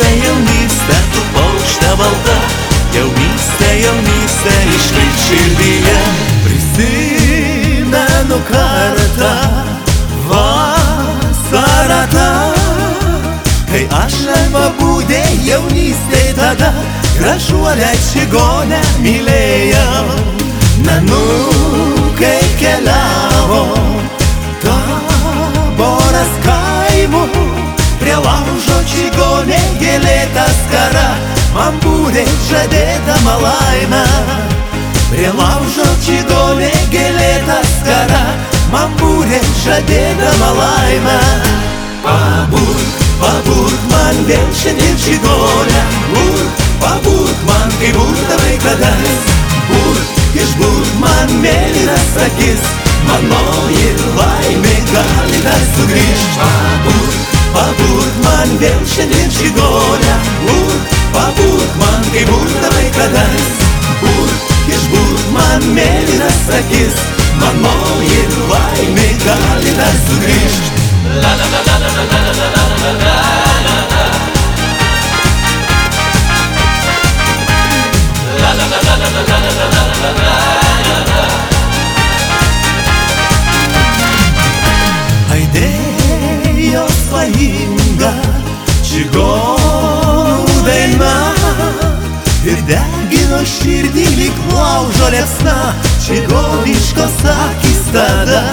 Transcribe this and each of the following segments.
jaunystė, tu paukštė balta. Jaunystė, jaunystė, išlik širdyje. Prisimenu kartą vasarą tą, kai aš lengvabūdė jaunystėj tada gražuolę čigonę mylėjau. Nanukai keliavo taboras kaimų, prie laužo čigonė gėlėta skara man būdė žadėdama laimę. Prie laužo čigonė gėlėta skara man būdė žadėdama laimę. Paburk, paburk man vėl šiandien čigonę, burk, paburk man, kai burdavai kadais. Burk, išburk man mėlynas akis, manoji laimė gali dar sugrįžt. Paburk, paburk man vėl šiandien čigonę, burk, paburk man, kai burdavai kadais. Burk, išburk man mėlynas akis, manoji laimė gali dar sugrįžt. La la la la la la la la la la la. La la la la la la la la la la. Aidėjo svajinga čigonų daina ir degino širdį lyg laužo liepsna čigoniškos akys tada.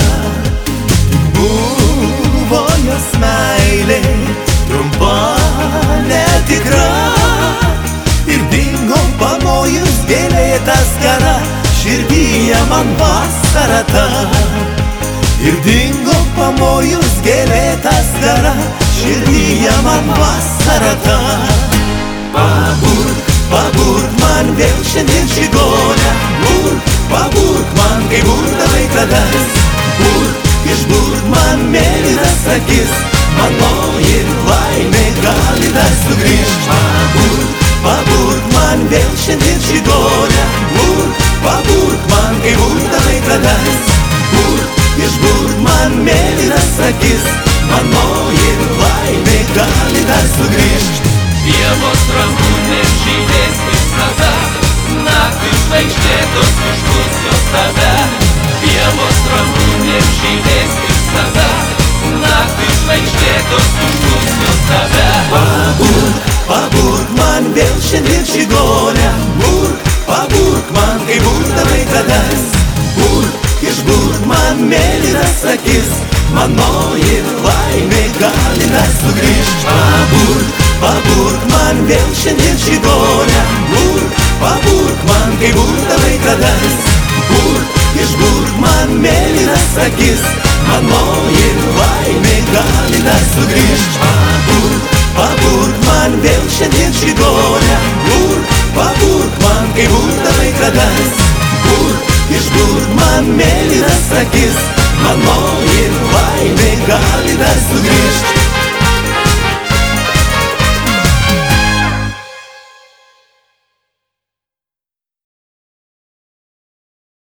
Buvo jos meilė trumpa, netikra, ir dingo pamojus gėlėta skara širdyje man vasara ta. Ir dingo pamojus gėlėta skara širdyje man vasara ta. Paburk, paburk man vėl šiandien čigonę, burk, paburk man, kai burdavai kadais. Burk, išburk man mėlynas akis, manoji laimė gali dar sugrįžt. Paburk, paburk man vėl šiandien čigonę, burk, paburk man, kai burdavai kadais. Burk, išburk man mėlynas akis, manoji laimė gali dar sugrįžt. Pievos ramunės žydės visada, naktį žvaigždėtos miškus jos tada. Pievos ramunės žydės visada, naktį žvaigždėtos miškus jos tada. Paburk, paburk man vėl šiandien čigonę, burk, paburk man, kai burdavai kadais. Burk, išburk man mėlynas akis, manoji laimė gali dar sugrįžt. Paburk, paburk man vėl šiandien čigonę, burk, paburk man, kai burdavai kadais. Burk, išburk man mėlynas akis, manoji laimė gali dar sugrįžt. Paburk, paburk man vėl šiandien čigonę, burk, paburk man, kai burdavai kadais. Burk, išburk man mėlynas akis, manoji laimė gali dar sugrįžt.